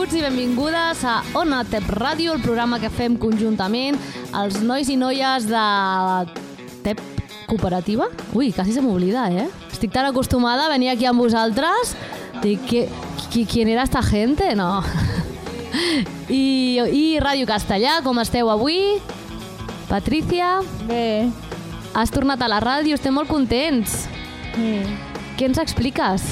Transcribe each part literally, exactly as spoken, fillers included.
Benvinguts i benvingudes a Ona Tep Ràdio, el programa que fem conjuntament els nois i noies de Tep Cooperativa. Ui, quasi se m'oblida, eh? Estic tan acostumada a venir aquí amb vosaltres. Dic, qui, qui, ¿quién era esta gente? No. I, I Ràdio Castellà, com esteu avui? Patricia? Bé. Has tornat a la ràdio, estem molt contents. Mm. Què ens expliques?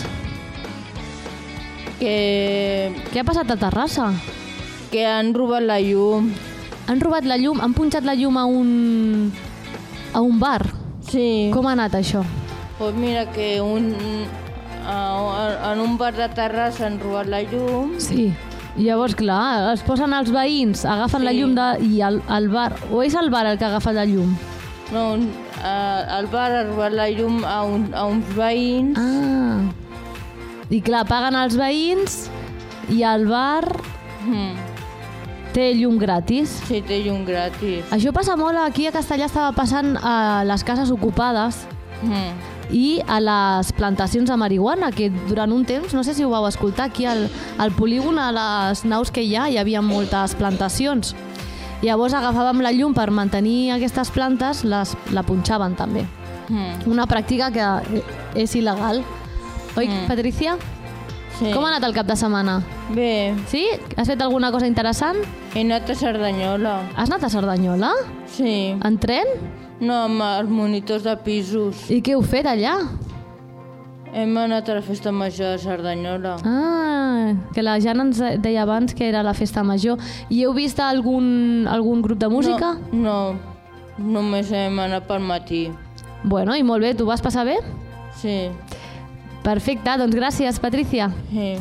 Que... Què ha passat a Terrassa? Que han robat la llum. Han robat la llum? Han punxat la llum a un... a un bar? Sí. Com ha anat això? Pues mira que un... A, en un bar de Terrassa han robat la llum. Sí. Llavors, clar, es posen els veïns, agafen sí. la llum de... i el, el bar... O és el bar el que agafa la llum? No, un, uh, el bar ha robat la llum a, un, a uns veïns. Ah. I clar, paguen els veïns i el bar Mm. té llum gratis. Sí, té llum gratis. Això passa molt, aquí a Castellà estava passant a les cases ocupades Mm. i a les plantacions de marihuana, que durant un temps, no sé si ho vau escoltar, aquí al, al polígon, a les naus que hi ha, hi havia moltes plantacions. Llavors agafàvem la llum per mantenir aquestes plantes, les, la punxaven també. Mm. Una pràctica que és il·legal. Oi, Mm. Patricia? Sí. Com ha anat el cap de setmana? Bé, Sí? Has fet alguna cosa interessant? he anat a Cerdanyola. Has anat a Cerdanyola? Sí. En tren? No, amb els monitors de pisos. I què heu fet allà? Hem anat a la festa major de Cerdanyola. Ah, que la Jana ens deia abans que era la festa major. I heu vist algun, algun grup de música? No, no, només hem anat pel matí. Bueno, i molt bé, tu vas passar bé? Sí. Perfecte, doncs gràcies, Patricia. Sí.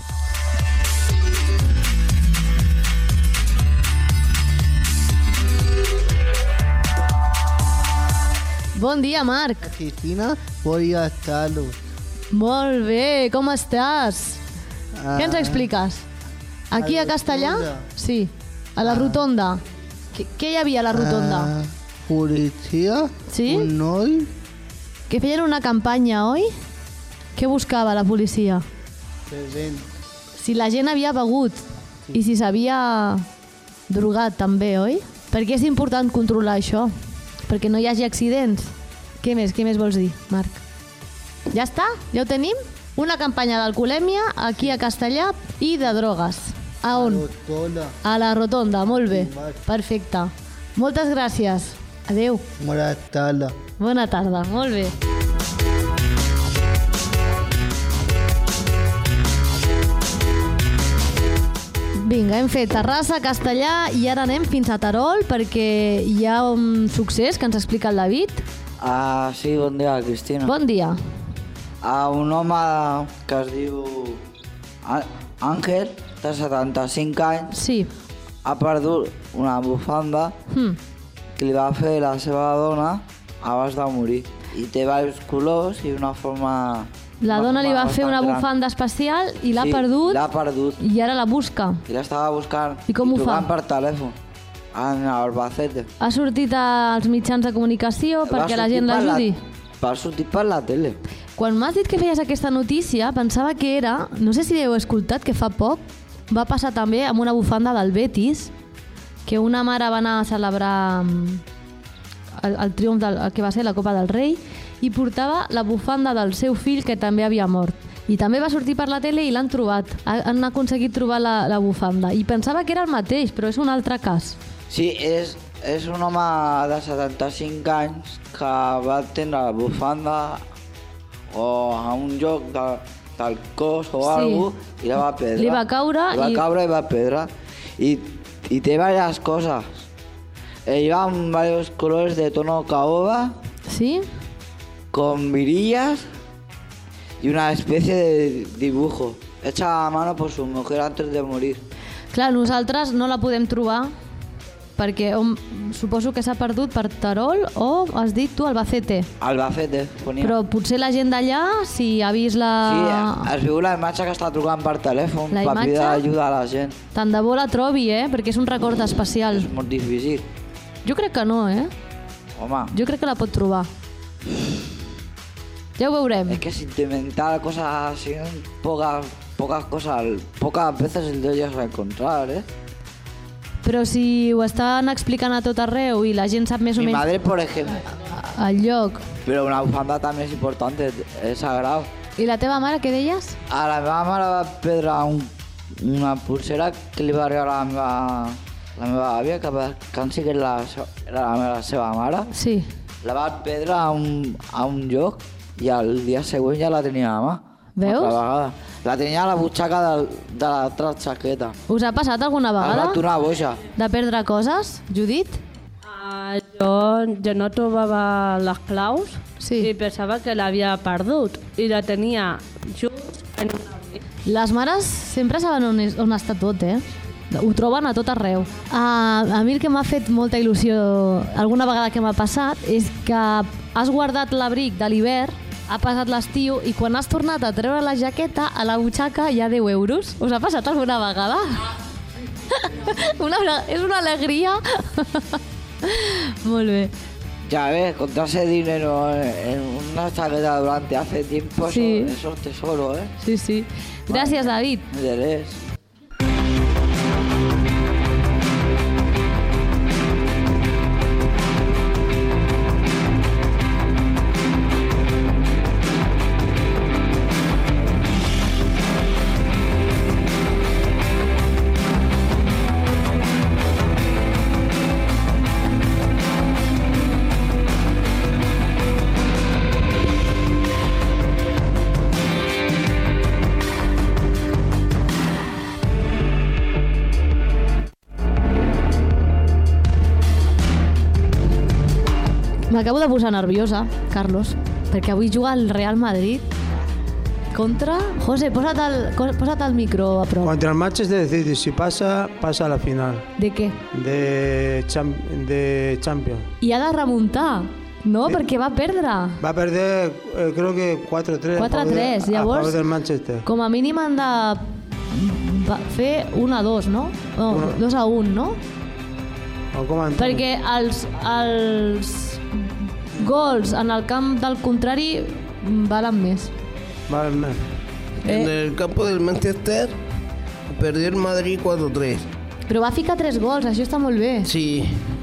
Bon dia, Marc. Cristina, volia estar-lo. Molt bé, com estàs? Ah, Què ens expliques? Aquí a a la Castellà? rotonda. Sí, a la rotonda. Què, què hi havia a la rotonda? Ah, policia, Sí? un noi, Que feien una campanya, oi? Què buscava la policia? present. Si la gent havia begut i si s'havia drogat també, oi? Perquè és important controlar això, perquè no hi hagi accidents. Què més? Què més vols dir, Marc? Ja està? Ja ho tenim? Una campanya d'alcoholèmia aquí a Castellà i de drogues. A on? Rotonda. A la rotonda, molt bé. Sí, Marc. Perfecte. Moltes gràcies. Adéu. Bona tarda. Bona tarda, molt bé. Vinga, hem fet Terrassa, Castellà i ara anem fins a Terol perquè hi ha un succés que ens explica el David. Ah, sí, bon dia, Cristina. Bon dia. Ah, un home que es diu Á- Àngel, de setanta-cinc anys, Sí. ha perdut una bufanda Hm. que li va fer la seva dona abans de morir. I té diversos colors i una forma... La una dona li forma va fer bastant una gran. bufanda especial i l'ha Sí, perdut l'ha perdut. i ara la busca. I l'estava buscant I com ho fa? trucant per telèfon en Albacete. Ha sortit als mitjans de comunicació Va perquè la sortir gent per l'ajudi. Va sortir per la tele. Quan m'has dit que feies aquesta notícia, pensava que era, no sé si heu escoltat, que fa poc va passar també amb una bufanda del Betis, que una mare va anar a celebrar mm, el, el triomf del, el que va ser la Copa del Rei i portava la bufanda del seu fill que també havia mort. I també va sortir per la tele i l'han trobat. Ha- Han aconseguit trobar la, la bufanda. I pensava que era el mateix, però és un altre cas. Sí, és, és un home de setanta-cinc anys que va tenir la bufanda o a un lloc de, del cos o Sí. alguna cosa i la va perdre. Li va caure Li va i- caure i va perdre. I, i té diverses coses. Ell va amb diversos colors de tono caoba, Sí? con virillas y una especie de dibujo hecha a mano por su mujer antes de morir. Clar, nosaltres no la podem trobar perquè on, suposo que s'ha perdut per Terol o, has dit tu, Albacete. Albacete, ponia. Però potser la gent d'allà, si ha vist Sí, la... es veu la imatge que està trucant per telèfon La per imatge? pedir ajuda a la gent. Tant de bo la trobi, eh? Perquè és un record especial. És molt difícil. Jo crec que no, eh? Home, Jo crec que la pot trobar. Ja ho veurem. es que sentimental, cosas así, poca pocas cosas, pocas veces el de ellos a encontrar, ¿eh? Però si ho estan explicant a tot arreu i la gent sap més o Mi menys madre, por ejemplo, el lloc. pero una bufanda también es importante, es sagrado. I la teva mare, què deies? A la meva mare va perdre un, una pulsera que li va regalar la meva, la meva àvia, que va descansi, que era la, se- era la, meva, la seva mare. Sí. La va perdre a un, a un lloc i el dia següent ja la tenia a mà. Veus? Altra vegada. La tenia a la butxaca de, de l'altra xaqueta. Us ha passat alguna Es va vegada tornar boja. de perdre coses, Judit? Ah, jo, jo no trobava les claus Sí. i pensava que l'havia perdut i la tenia just en una... Les mares sempre saben on, és, on està tot, eh? Ho troben a tot arreu. A, a mi el que m'ha fet molta il·lusió alguna vegada que m'ha passat és que has guardat l'abric de l'hivern, ha passat l'estiu i quan has tornat a treure la jaqueta, a la butxaca hi ha deu euros. Us ha passat alguna vegada? Una, és una alegria. Molt bé. Ya ves, encontrarse dinero en una chaqueta durante hace tiempo, Sí. eso, eso es tesoro, ¿eh? Sí, sí. Gràcies, David. Interés. M'acabo de posar nerviosa, Carlos, perquè avui juga el Real Madrid contra... José, posa't el, co- posa't el micro a prop. Contra el Manchester City, si pasa, pasa a la final De què? de, cham- de Champions. I ha de remuntar, no? Sí. Perquè va perdre. Va a perder, eh, creo que cuatro a tres. quatre a tres, A llavors... favor del Manchester. Com a mínim han de va- fer un a dos, no? No, Uno. dos a un, no? O com han- Perquè els, els gols en el camp del contrari valen més. Vale, me- En Eh? el campo del Manchester perdió el Madrid cuatro tres. Però va ficar tres gols, això està molt bé. Sí.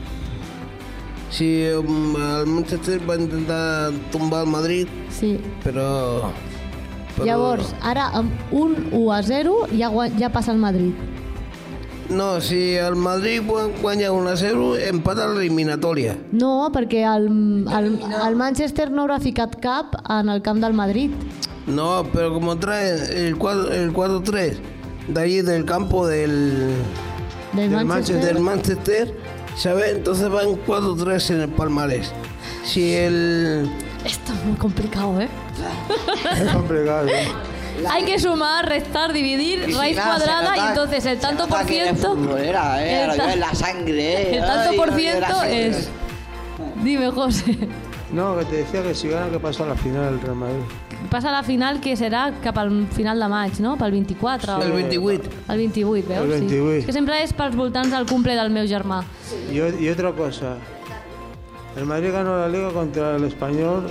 Sí, um, el Manchester va intentar tumbar al Madrid, Sí. pero... pero- Llavors, ara amb un u a zero ja, gua- ja passa el Madrid. No, si el Madrid gua- guanya uno a cero, empata la eliminatoria. No, perquè el, el, el Manchester no haurà ficat cap en el camp del Madrid. No, pero como trae el cuatro el cuatro tres de allí del campo del, Del Del Manchester. del Manchester, ¿sabes? Entonces van cuatro tres en el palmarés. Si el... Esto es muy complicado, ¿eh? Es complicado. ¿eh? Hay que sumar, restar, dividir, Y si raíz nada, se cuadrada nota- y entonces el se tanto nota por que eres ciento... futbolera, ¿eh? el Lo ta- lleva en la sangre, ¿eh? El tanto Ay, por lo lleva en la ciento sangre. es... Dime, José. No, que te decía que si gana, que pasa a la final el Real Madrid. Passa a la final, que serà cap al final de maig, no? Pel vint-i-quatre. El o... veintivuit. El vint-i-vuit, veus? El veintivuit. Sí. És que sempre és pels voltants del cumple del meu germà. Y, o- y otra cosa, el Madrid ganó la Liga contra el Español,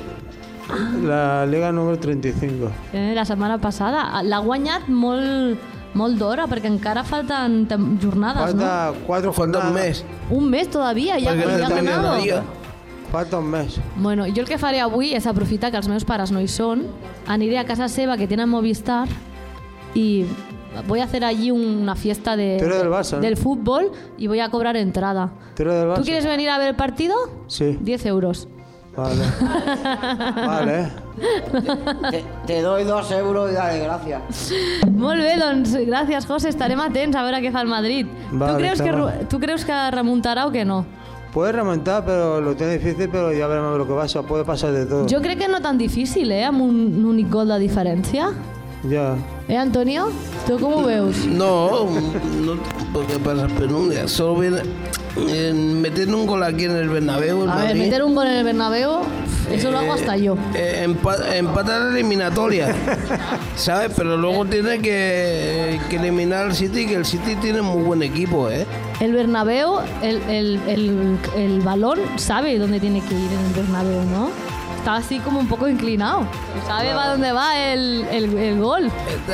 la Liga número treinta y cinco. Eh, la setmana passada. L'ha guanyat molt, molt d'hora, perquè encara falten tem- jornades, Falta cuatro Falta un jornadas. mes. no? Un mes todavía, ja, Perquè ja ha termina la ganado. Liga. Falta un mes. Bueno, jo el que faré avui és aprofitar que els meus pares no hi són, aniré a casa seva, que tenen Movistar, y voy a hacer allí una fiesta de, Tú eres del Barça, ¿no? del fútbol y voy a cobrar entrada. ¿Tú eres del Barça? ¿Tú quieres venir a ver el partido? Sí. diez euros. Vale. Vale. Te, te doy dos euros y dale gracias. Molt bé, doncs gràcies, José. Estarem atents a veure què fa el Madrid. Vale, tu, creus está que, mal. ru- ¿Tu creus que remuntarà o que no? Puede remontar, pero lo tiene difícil, pero ya veremos lo que pasa. Puede pasar de todo. Jo crec que no tan difícil, eh? Amb un únic gol de diferència. Ya. Eh, Antonio? Tu com ho veus? No, no porque pasa penurias. Solo viene eh, metiendo un gol aquí en el Bernabéu. el A ver, Madrid. meter un gol en el Bernabéu, eso lo hago hasta yo. Eh, empa- empata la eliminatoria, ¿sabes? Pero luego tiene que, que eliminar al City, que el City tiene muy buen equipo, ¿eh? El Bernabéu, el, el, el, el balón sabe dónde tiene que ir en el Bernabéu, ¿no? está así como un poco inclinado. Sabe va dónde va el, el, el gol.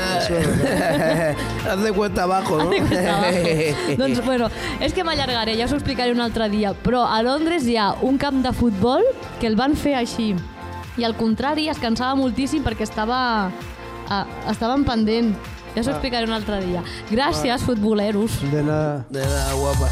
Haz de cuesta abajo, no? Haz de cuesta abajo. Doncs, bueno, és que m'allargaré, ja us ho explicaré un altre dia, però a Londres hi ha un camp de futbol que el van fer així, i al contrari es cansava moltíssim perquè estava, ah, estaven pendent. Ja us ho explicaré un altre dia. Gràcies, futboleros. De nada. De nada, guapa.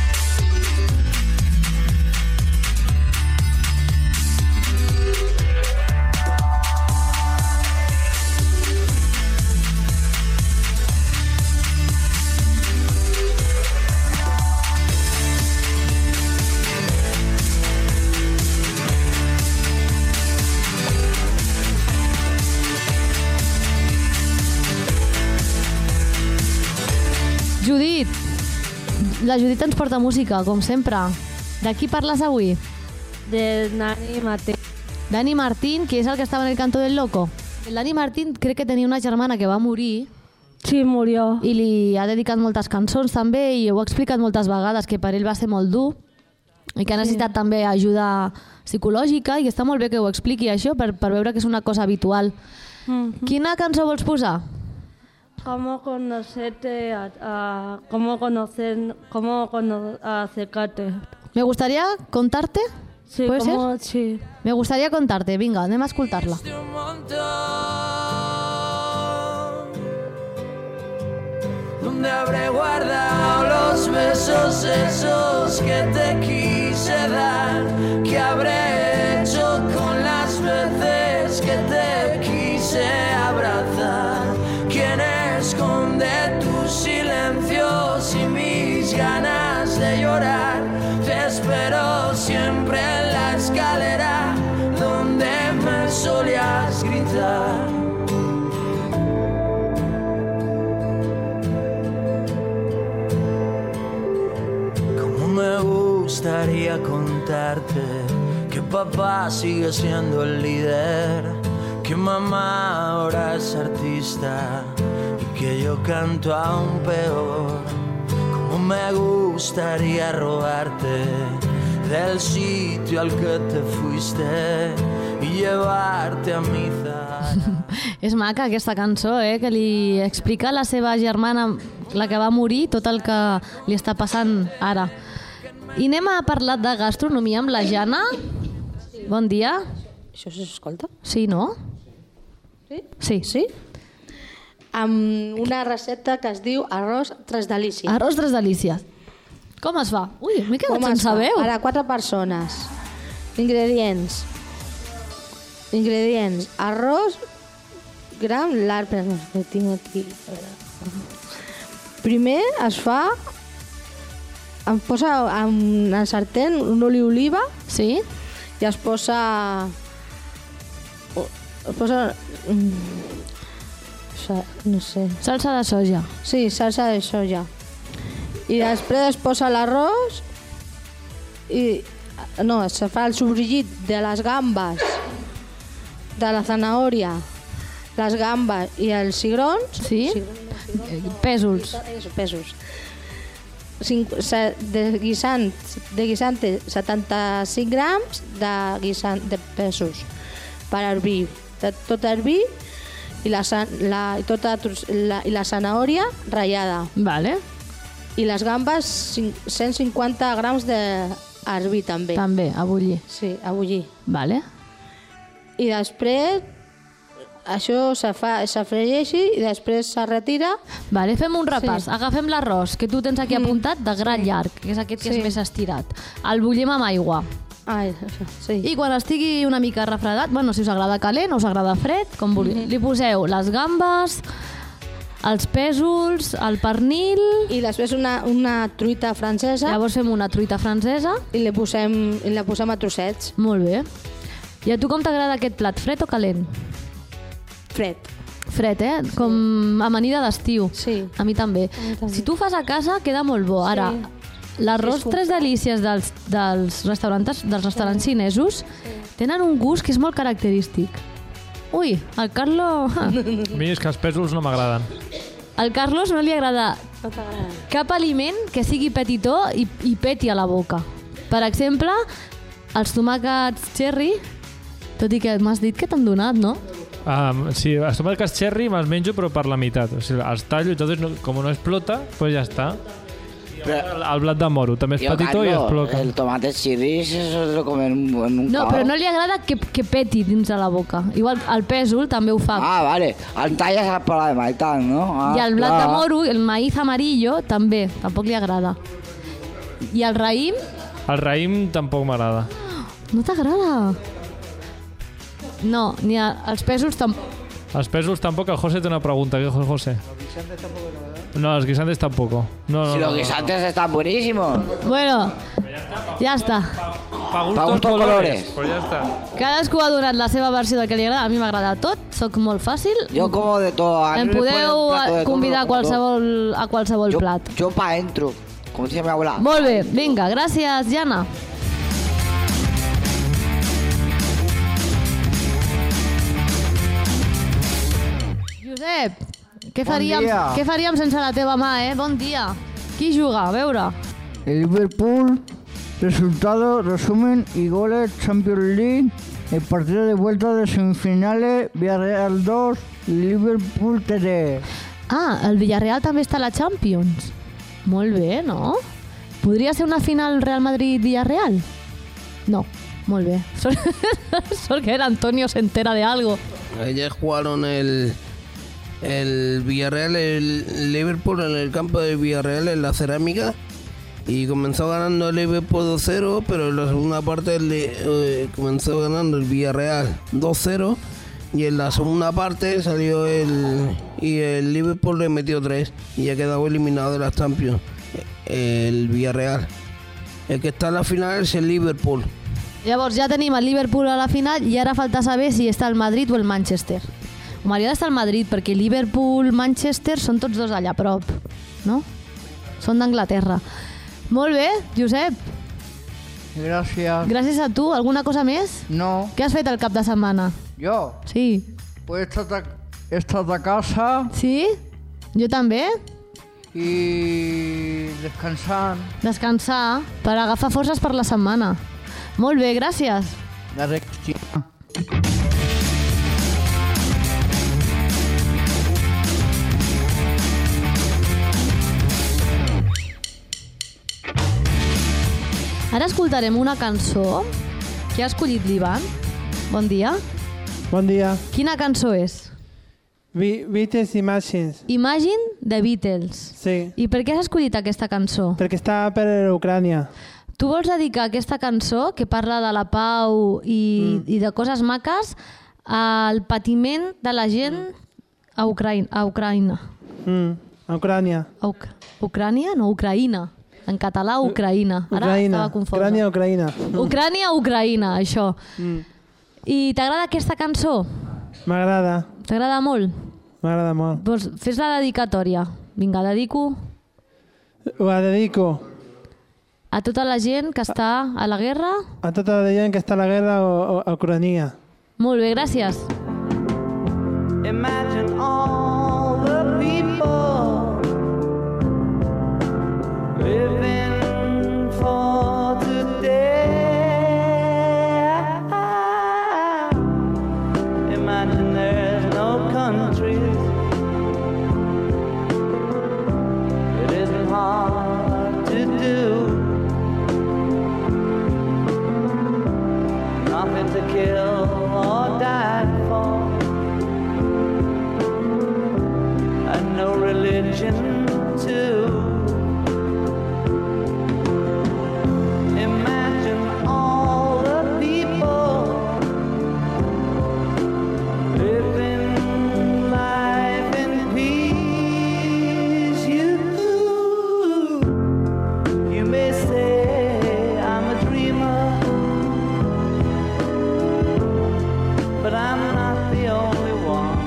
Judit, la Judit ens porta música, com sempre. De qui parles avui? De Dani Martín. Dani Martín, que és el que estava en el Canto del Loco. El Dani Martín crec que tenia una germana que va morir. Sí, murió. I li ha dedicat moltes cançons també i ho ha explicat moltes vegades, que per ell va ser molt dur i que ha necessitat sí. també ajuda psicològica i està molt bé que ho expliqui això per, per veure que és una cosa habitual. Mm-hmm. Quina cançó vols posar? ¿Cómo conocerte a, a cómo conocen cómo cono, a acercarte? Me gustaría contarte. Sí, ¿puede como, ser? Sí. Me gustaría contarte. Vinga, anem a escoltar-la. ¿Dónde habré guardado los besos esos que te quise dar? ¿Qué habré hecho con las veces que te quise abrazar? ¿Quién esconde tus silencios y mis ganas de llorar? Te espero siempre en la escalera donde me solías gritar. Cómo me gustaría contarte que papá sigue siendo el líder, que mamá ahora es artista y que yo canto aún peor. Como me gustaría robarte del sitio al que te fuiste y llevarte a mi Zara. És maca aquesta cançó, eh? Que li explica a la seva germana, la que va morir, tot el que li està passant ara. I anem a parlar de gastronomia amb la Jana. Bon dia. Això s'escolta? Sí, no? Sí? Sí. Sí? Amb una recepta que es diu arròs tres delícies. Arròs tres delícies. Com es fa? Ui, m'he quedat Com es sense fa? veu. Per a quatre persones. Ingredients. Ingredients. Arròs, gram, l'arbre. No, que tinc aquí. Primer es fa... Em posa en el sartén un oli oliva. Sí? I es posa... Es posa... No sé. Salsa de soja. Sí, salsa de soja. I després es posa l'arròs i... No, se fa el sofregit de les gambes, de la zanahòria, les gambes i els cigrons. Sí? Pèsols. Pèsols. Cinc, de guisant, de guisant setanta-cinc grams de guisant de pèsols per hervir. Tot hervir i la, la, i tota la, i la zanahòria ratllada. Vale. I les gambes cent cinquanta grams de hervir també. També, a bullir. Sí, a bullir. Vale. I després això se fa, se fregeixi i després se retira. Vale, fem un repàs. Sí. Agafem l'arròs, que tu tens aquí apuntat, de gra sí. llarg, que és aquest que sí. és més estirat. El bullim amb aigua. Ai, sí. I quan estigui una mica refredat, bueno, si us agrada calent o us agrada fred, com vulgui, mm-hmm. li poseu les gambes, els pèsols, el pernil... I després una, una truita francesa. Llavors fem una truita francesa. I la posem, i la posem a trossets. Molt bé. I a tu com t'agrada aquest plat, fred o calent? Fred. Fred, eh? Com amanida d'estiu. Sí. A mi també. A mi també. Si tu fas a casa, queda molt bo. Ara, sí. l'arròs sí, tres delícies dels, dels, restaurants, dels restaurants sí. xinesos sí. tenen un gust que és molt característic. Ui, el Carlos... A mi és que els pèsols no m'agraden. Al Carlos no li agrada no cap aliment que sigui petitó i, i peti a la boca. Per exemple, els tomàquets cherry Tot i que m'has dit que t'han donat, no? Um, sí, els tomàquets cherry me'ls menjo però per la meitat. O sigui, els tallo i tot, no, com no explota, pues ja està. Però, el blat de moro també és petitó i explota. El tomate cherry eso es lo comer en un No, cava. però no li agrada que, que peti dins de la boca. Igual el pèsol també ho fa. Ah, vale. El talles per la meitat, no? Ah, I el blat clar. de moro, el maíz amarillo, també, tampoc li agrada. I el raïm? El raïm tampoc m'agrada. No t'agrada? No, ni a, els pèsols tampoc. Els pèsols tampoc. El José té una pregunta. ¿Qué, José? No, los guisantes tampoco. No, no, Si no, los no, guisantes no. están buenísimos. Bueno, ja està. Pa gustos, Pa gustos colores. colores. Pues ja està. Cadascú ha donat la seva versió del que li agrada. A mi m'agrada tot, sóc molt fàcil. Yo como de todo. A mí Em me ponen podeu un plato de convidar a todo, como qualsevol, a qualsevol todo. plat. Yo, yo pa' entro, como dice mi abuela. Molt bé, vinga, gràcies, Jana. Josep, què Bon faríem, dia. què faríem sense la teva mà, eh? Bon dia. Qui juga? A veure. El Liverpool, resultado, resumen y goles Champions League, el partido de vuelta de semifinales, Villarreal dos, Liverpool tres. Ah, el Villarreal també està a la Champions. Molt bé, no? Podria ser una final Real Madrid-Villarreal? No, molt bé. Sort, sort que el Antonio se entera de algo. Ayer jugaron el, el Villarreal, el Liverpool en el campo de Villarreal en la Cerámica y comenzó ganando el Liverpool dos cero, pero en la segunda parte el, eh, comenzó ganando el Villarreal dos cero y en la segunda parte salió el y el Liverpool le metió tres y ya quedó eliminado de las Champions el Villarreal. El que está en la final es el Liverpool. Llavors ja tenim el Liverpool a la final i ara falta saber si està el Madrid o el Manchester. M'hauria d'estar el Madrid perquè Liverpool, Manchester són tots dos allà a prop, no? Són d'Anglaterra. Molt bé, Josep. Gracias. Gràcies a tu. Alguna cosa més? No. Què has fet el cap de setmana? Yo, Sí. pues he estado a- he estado a casa Sí? Jo també? y descansar. Descansar per agafar forces per la setmana. Molt bé, gràcies. La rectina. Ara escoltarem una cançó que ha escollit l'Ivan. Bon dia. Bon dia. Quina cançó és? Be- Beatles Imagines. Imagine de Beatles. Sí, I per què has escollit aquesta cançó? perquè està per Ucrània. Tu vols dedicar aquesta cançó, que parla de la pau i, mm. i de coses maques, al patiment de la gent a Ucraïna. A Ucraïna. Mm, a Ucrània. A Uc Ucrània? No, Ucraïna. En català, Ucraïna. Ara Ucraïna. estava confosa. Ucrània, Ucraïna. Ucrània, Ucraïna, això. Mm. I t'agrada aquesta cançó? M'agrada, T'agrada molt? m'agrada molt. Doncs fes la dedicatòria. Vinga, dedico Ho dedico a tota la gent que està a la guerra. a tota la gent que està a la guerra o, o, a Ucrània. Molt bé, gràcies. Imagine all the people living for today. Imagine there's no countries. It isn't hard to do. Nothing to kill or die for. And no religion too. Imagine all the people living life in peace. You, you may say I'm a dreamer, but I'm not the only one.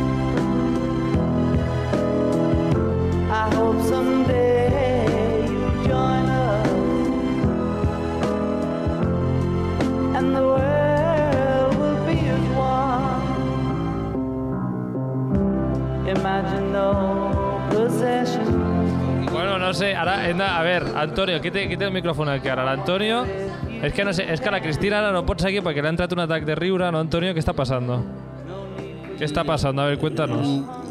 I hope someday you'll join us and the world will be as one. Imagine no possessions. Bueno, no sé, ara hem de... A ver, Antonio, qui té, qui té el micròfon aquí ara? L'Antonio? Es que no sé, es que la Cristina ahora no pot seguir porque le ha entrado un ataque de riura, ¿no, Antonio? ¿Qué está pasando? ¿Qué está pasando? A ver, cuéntanos.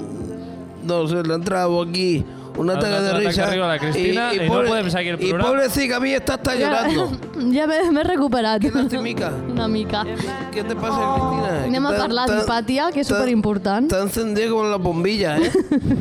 No sé, le ha entrado aquí un ataque de ataque risa. arriba a la Cristina y, y pobre, no podem seguir el y programa. pobrecita mía está hasta llorando. Ja m'he m'he recuperat. Qué lastimica. Una mica. ¿Qué te pasa, Cristina? Anem a parlar d'Hipàtia, que és superimportant. T'ha encendida com la bombilla, eh?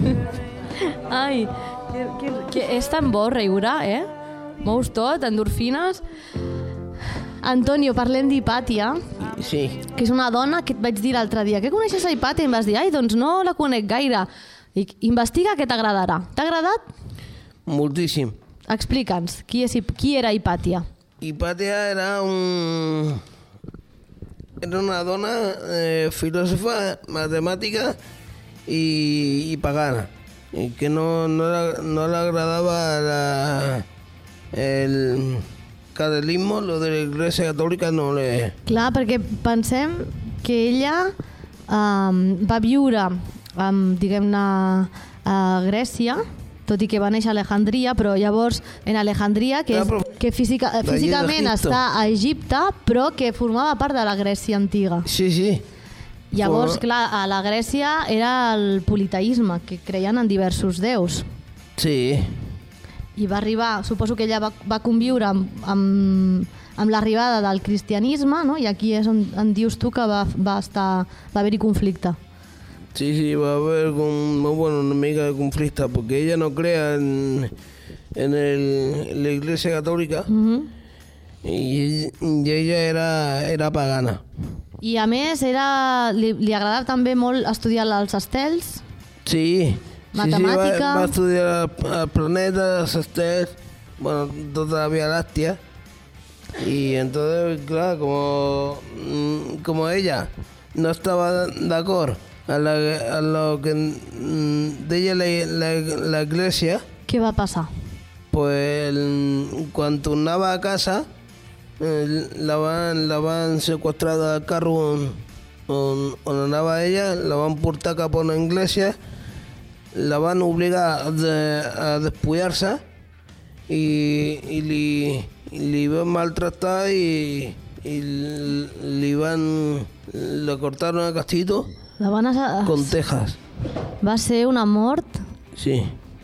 Ai, que, que, que és tan bo riure, eh? Mous tot, endorfines. Antonio, parlem d'Hipàtia, Sí. que és una dona que et vaig dir l'altre dia. Que coneixes a Hipàtia? I em vas dir, ai, doncs no la conec gaire. Dic, investiga que t'agradarà. T'ha agradat? Moltíssim. Explica'ns, qui, és, qui era Hipàtia? Hipàtia era un... Era una dona eh, filòsofa, matemàtica i, i pagana. I que no, no, la, no le agradaba la, el catolicismo, lo de la Iglesia Católica no le... Clar, perquè pensem que ella um, va viure, um, diguem-ne, a Grècia, tot i que va néixer a Alejandria, però llavors en Alejandria, que, és, que física, físicament està a Egipte, però que formava part de la Grècia antiga. Sí, sí. Llavors, clar, a la Grècia era el politeisme, que creien en diversos déus. Sí. I va arribar, suposo que ella va, va conviure amb, amb, amb l'arribada del cristianisme, no? I aquí és on, on dius tu que va, va, estar, va haver-hi conflicte. Sí, sí, va a haber con, bueno, una amiga de conflicto, porque ella no crea en, en, el, en la Iglesia Católica. Uh-huh. i, i ella era, era pagana. I a més era, li, li agradava també molt estudiar els estels? Sí, matemàtica. Sí, sí, va, va estudiar el planeta, los estels, bueno, toda la Vía Láctea. Y entonces, claro, como, como ella no estaba de acuerdo a, la, a lo que de ella la, la, la iglesia... ¿Qué va a pasar? Pues cuando tornaba a casa, eh, la van, la van secuestrada al carro on, on, on anava ella, la van portar cap a una iglesia, la van obligar a, de, a despullar-se i, i li, li van maltractar i, i li van... le cortaron el castito la van a... con tejas. Va ser una mort... Sí.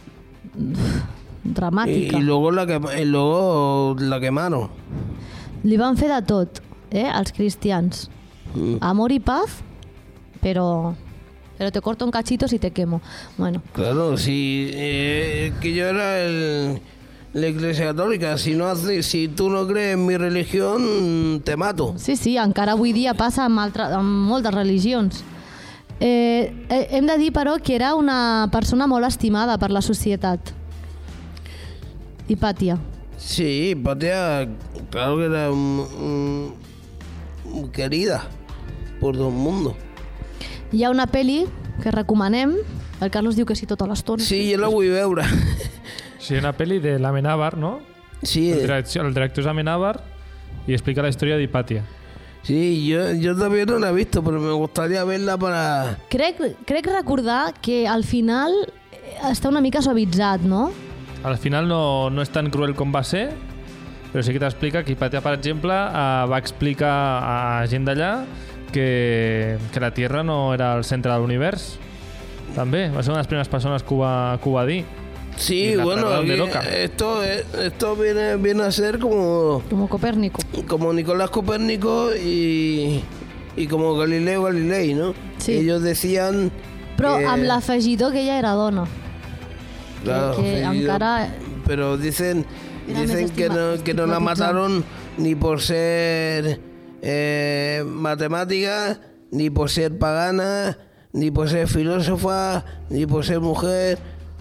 Dramàtica. Y, y luego la, que, y luego la quemaron. Li van fer de tot, eh, als cristians. Mm. Amor y paz, pero... Pero te corto un cachito si te quemo. Bueno. Claro, si eh, que yo era el, la Iglesia Católica. Si no hace, si tú no crees en mi religión, te mato. Sí, sí, encara avui dia passa amb, altra, amb moltes religions. Eh, eh, hem de dir, però, que era una persona molt estimada per la societat. Hipàtia. Sí, Hipàtia, claro que era um, um, querida por todo el mundo. Hi ha una pel·li que recomanem. El Carlos diu que sí tota l'estona. Sí, jo la vull veure. Sí, una pel·li de l'Amenábar, ¿no? Sí. El director, el director es Amenábar y explica la historia de Hipàtia. Sí, yo, yo todavía no la he visto, pero me gustaría verla para... Crec, crec recordar que al final està una mica suavitzat, no? Al final no, no és tan cruel com va ser, però sí que t'explica que Hipàtia, per exemple, eh, va explicar a gent d'allà que, que la Tierra no era el centre de l'univers. També, va ser una de les primeres persones que ho va, que ho va dir. Sí, bueno, esto, esto viene, viene a ser como... Como Copérnico. Como Nicolás Copérnico y, y como Galileo Galilei, ¿no? Sí. Ellos decían... Però que, amb l'afegidor que ella era dona. Claro, que encara... Pero dicen, dicen que no, que no la mataron ni por ser eh, matemática, ni por ser pagana, ni por ser filósofa, ni por ser mujer.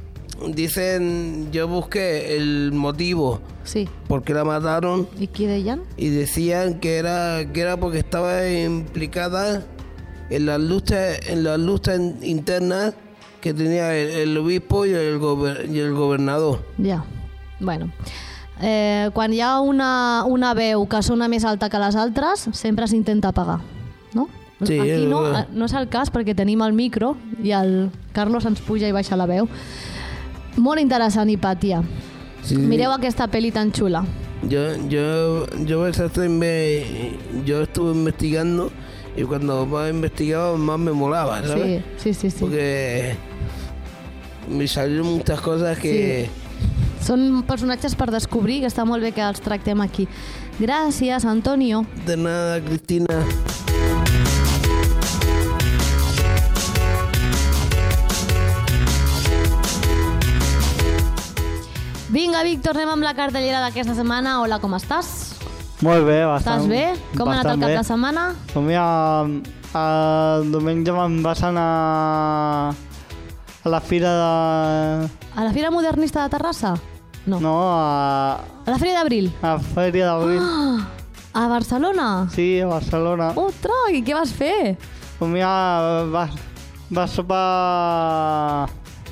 Dicen, yo busqué el motivo sí. por qué la mataron. ¿Y qué decían? Y decían que era que era porque estaba implicada en las luchas en las luchas internas que tenía el, el obispo y el, gober, y el gobernador. Ja, bueno. Eh, quan hi ha una, una veu que sona més alta que les altres, sempre s'intenta apagar, no? Sí, aquí no, és... no és el cas perquè tenim el micro i el Carlos ens puja i baixa la veu. Molt interessant, Hipàtia. Sí. Mireu aquesta pel·li tan xula. Yo, yo, yo, exactamente, yo estuve investigando y cuando más investigaba más me molaba, ¿sabes? Sí, sí, sí, sí. Porque me salieron muchas cosas que... Sí. Són personatges per descobrir que està molt bé que els tractem aquí. Gràcies, Antonio. De nada, Cristina. Vinga, Víctor, anem amb la cartellera d'aquesta setmana. Hola, com estàs? Molt bé, bastant. Estàs bé? Com ha anat el cap bé. de setmana? Doncs mira, el diumenge me'n vas anar a la fira de... A la Fira Modernista de Terrassa? No. No, a... A la Fira d'Abril? A la Fèria d'Abril. Ah, a Barcelona? Sí, a Barcelona. Ostres, i què vas fer? Doncs mira, vas, vas sopar...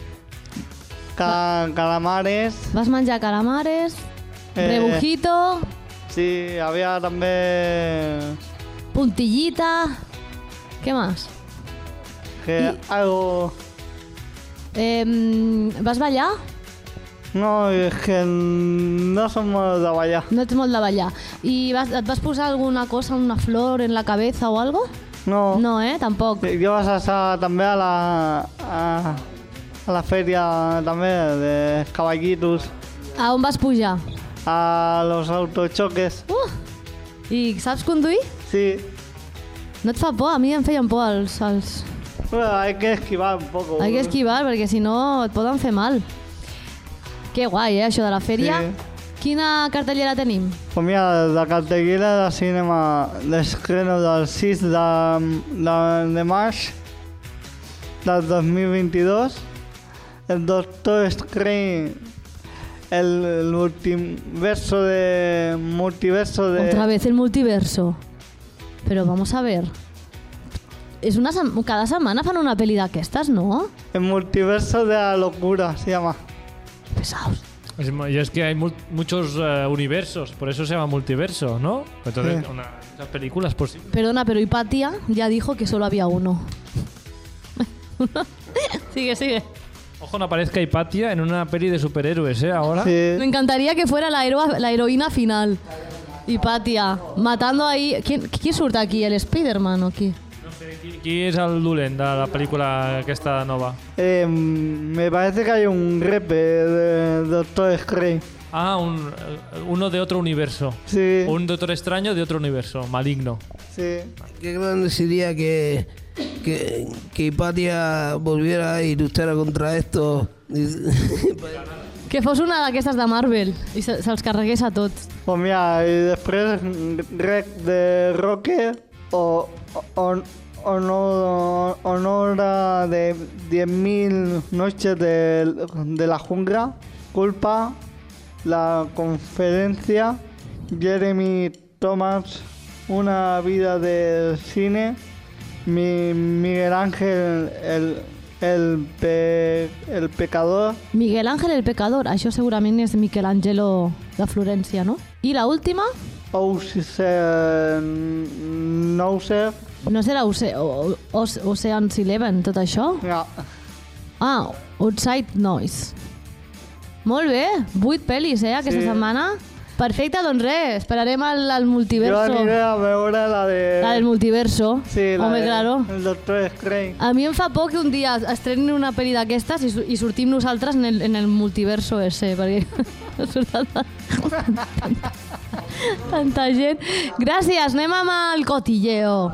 Ca calamares. Vas menjar calamares, Eh, rebujito, Sí, havia també... puntillita... Què més? Que algo... Eh, vas ballar? No, és que no som molt de ballar. No ets molt de ballar. I vas, et vas posar alguna cosa, una flor en la cabeza o algo? No. No, eh? Tampoc. Jo vas estar també a la... A, a la fèria també de caballitos. A on vas pujar? A los autochoques. Uh! I saps conduir? Sí. No et fa por? A mi em feien por els... els... Bueno, hay que esquivar un poco. Hay que esquivar, perquè si no et poden fer mal. Que guai, eh, això de la fèria. Sí. Quina cartellera tenim? Pues mira, la cartellera de cinema d'estreno del sis de, de, de març del dos mil veintidós, el Doctor Strange, el, el multiverso de... multiverso de... Otra vez el multiverso. Pero vamos a ver. Es una sem- cada semana fan una peli d'aquestes, ¿no? El multiverso de la locura se llama. Pesados. Es, y es que hay mu muchos uh, universos, por eso se llama multiverso, ¿no? Entonces, Sí. una, una película es posible. Perdona, pero Hipatia ya dijo que solo había uno. Sigue, sigue. Ojo, no aparezca Hipatia en una peli de superhéroes, ¿eh? Ahora. Me encantaría que fuera la, hero- la heroína final. Hipatia, matando ahí... ¿Quién, ¿Quién surta aquí? ¿El Spider-Man o qué? Qui, qui és el dolent de la pel·lícula aquesta nova? Eh, me parece que hay un repe de Doctor Strange. Ah, un, uno de otro universo. Sí. Un Doctor Extraño de otro universo, maligno. Sí. Qué grande sería que, que, que Hipatia volviera y luchara contra esto. Que fos una d'aquestes de Marvel i se, se'ls carregués a tots. Pues mira, y después Rec de Roque o, o, o no, honora de diez mil noches de, de la jungla, Culpa, La Conferencia, Jeremy Thomas, Una vida de cine, Mi, Miguel Ángel, el, el, pe, el pecador. Miguel Ángel el Pecador, això segurament és Michelangelo de Florència, no? I la última? Ocean... Nouser. No serà Oce o, o, Ocean's Eleven, tot això? Ja. Ah, Outside Noise. Molt bé, vuit pel·lis, eh, aquesta Sí. setmana. Perfecte, doncs res, esperarem el, el multiverso. Jo aniré a veure la de... La del multiverso. Sí, la Home, de... claro. El Doctor Strange. A mi em fa por que un dia estrenin una pel·li d'aquestes i, su- i sortim nosaltres en el, en el multiverso ese, perquè surt tanta, tanta, tanta gent. Gràcies, anem amb el cotilleo.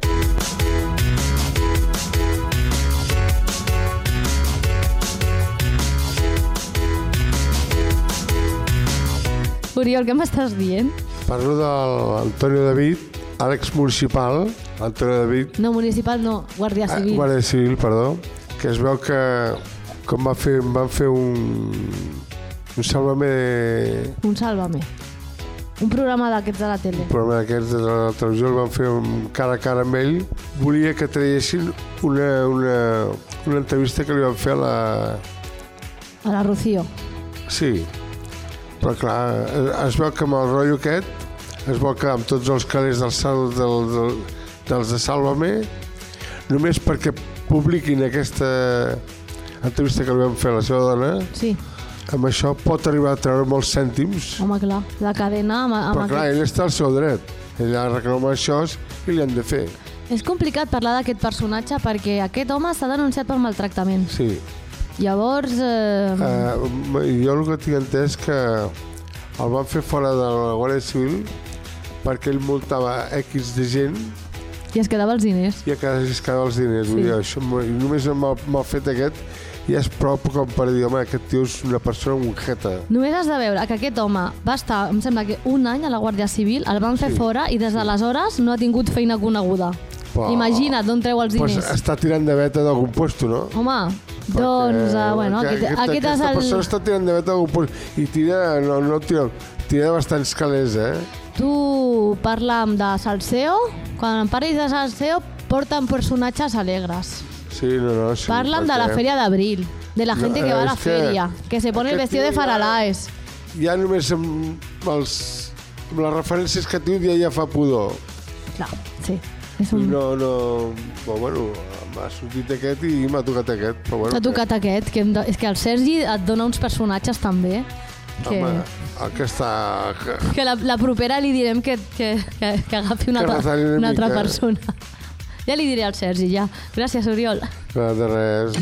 Oriol, què m'estàs dient? Parlo de l'Antonio David, Àlex Municipal, Antonio David, No, municipal no, Guàrdia ah, Civil. Guàrdia Civil, perdó, que es veu que com va fer, van fer un, un Sálvame, Un Sálvame. Un programa d'aquests de la tele. un programa d'aquests de la televisió, el van fer un cara a cara amb ell, volia que traguessin una, una, una entrevista que li van fer a la... A la Rocío. Sí, però clar, es veu que amb el rotllo aquest, es veu que amb tots els calés del, sal, del, del, dels de Sálvame, només perquè publiquin aquesta entrevista que li vam fer a la seva dona, sí. amb això pot arribar a treure molts cèntims. Home, clar, la cadena... Amb, amb Però clar, aquest... ell està al seu dret. Ell ha reclamat això i li han de fer. És complicat parlar d'aquest personatge perquè aquest home s'ha denunciat per maltractament. Sí. Llavors... Eh... Uh, jo el que tinc entès que el van fer fora de la Guàrdia Civil perquè ell multava X de gent i es quedava els diners. I es quedava els diners. Sí. Dir, això, només amb el, amb el fet aquest ja és prou com per dir, home, aquest tio és una persona monjeta. Només has de veure que aquest home va estar, em sembla que un any a la Guàrdia Civil, el van fer sí. fora i des d'aleshores no ha tingut feina coneguda. Però, imagina't d'on treu els diners. Pues està tirant de veta d'algun puesto, no? Home, perquè, doncs, uh, bueno, que, aquest, aquesta, aquest aquesta és el... persona està tirant de veta d'algun puesto i tira, no, no tira, tira bastants calés, eh? Tu parlam de salseo, quan em parlis de salseo porten personatges alegres. Sí, no, no, sí, Parlen de la feria d'abril, de la gente no, que va a la que feria, que se pone el vestido de faralaes. Ja només amb, els, amb les referències que diu ja, ja fa pudor. Clar, sí. És un... No, no... Però, bueno, m'ha sortit aquest i m'ha tocat aquest. Però, bueno, T'ha tocat que... aquest, que de... és que el Sergi et dona uns personatges també. Que... Home, aquesta... Que, que la, la propera li direm que, que, que, que agafi una, que altra, una, una altra mica. persona. Ja li diré al Sergi, ja. Gràcies, Oriol. No, de res.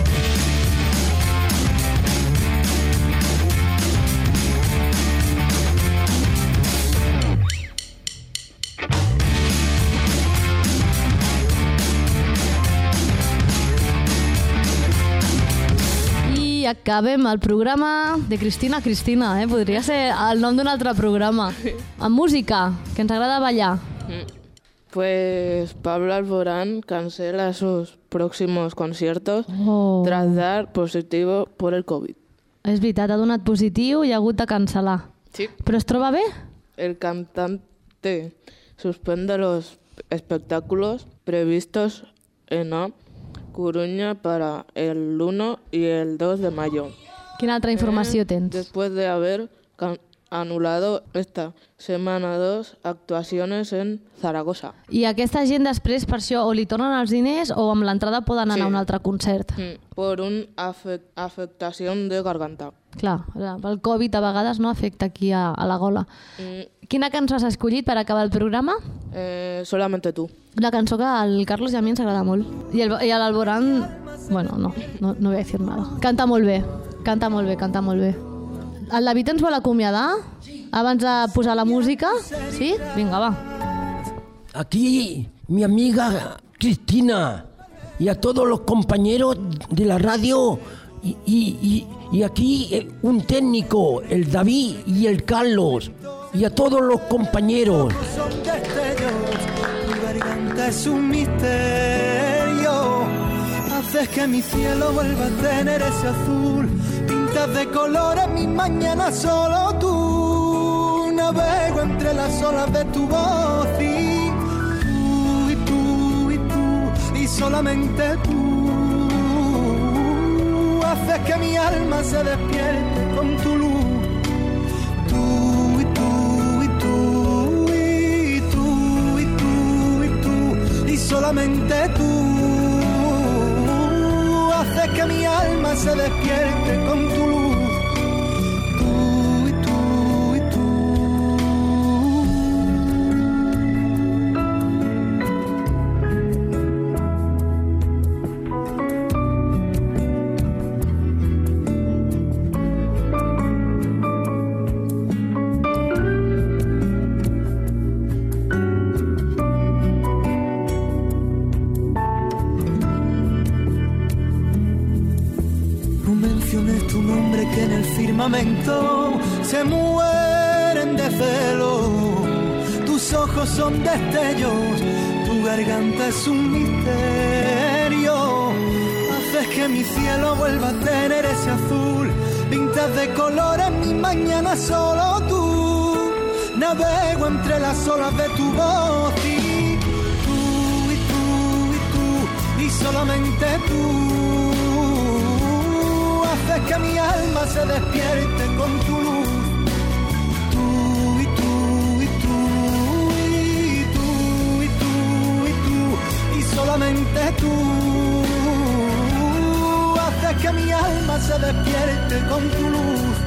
I acabem el programa de Cristina Cristina, eh? Podria ser el nom d'un altre programa. Amb música, que ens agrada ballar. Mm. Pues Pablo Alborán cancela sus próximos conciertos oh. tras dar positivo por el COVID. És veritat, ha donat positiu i ha hagut de cancel·lar. Sí. Però es troba bé? El cantante suspende los espectáculos previstos en A Coruña para el uno y el dos de mayo. Quina altra informació tens? Después de haber anulado esta semana dos actuaciones en Zaragoza. I aquesta gent després, per això, o li tornen els diners o amb l'entrada poden anar sí. a un altre concert. Mm, por una afect afectació de garganta. Clar, el Covid a vegades no afecta aquí a, a la gola. Mm. Quina cançó has escollit per acabar el programa? Eh, solamente tu. La cançó que al Carlos i a mi ens agrada molt. I l'Alborán, bueno, no, no, no voy a decir nada. Canta molt bé, canta molt bé, canta molt bé. El David ens vol acomiadar abans de posar la música? Sí? Vinga, va. Aquí mi amiga Cristina y a todos los compañeros de la radio y, y, y, y aquí un técnico, el David y el Carlos y a todos los compañeros. Son destellos, tu garganta es un misterio, haces que mi cielo vuelva a tener ese azul. Pintas de colores mis mañanas, solo tú. Navego entre las olas de tu voz y tú, y tú, y tú, y solamente tú. Haces que mi alma se despierte con tu luz. Tú, y tú, y tú, y tú, y tú, y tú, y solamente tú. Haces que mi alma se despierte con tu luz. Tú y tú y tú. Tu nombre que en el firmamento se mueren de celo. Tus ojos son destellos, tu garganta es un misterio. Haces que mi cielo vuelva a tener ese azul. Pintas de colores mis mañanas, solo tú. Navego entre las olas de tu voz y tú, y tú, y tú, y solamente tú. Haces que mi alma se despierte con tu luz. Tú y tú y tú y tú y tú y tú y solamente tú. Haces que mi alma se despierte con tu luz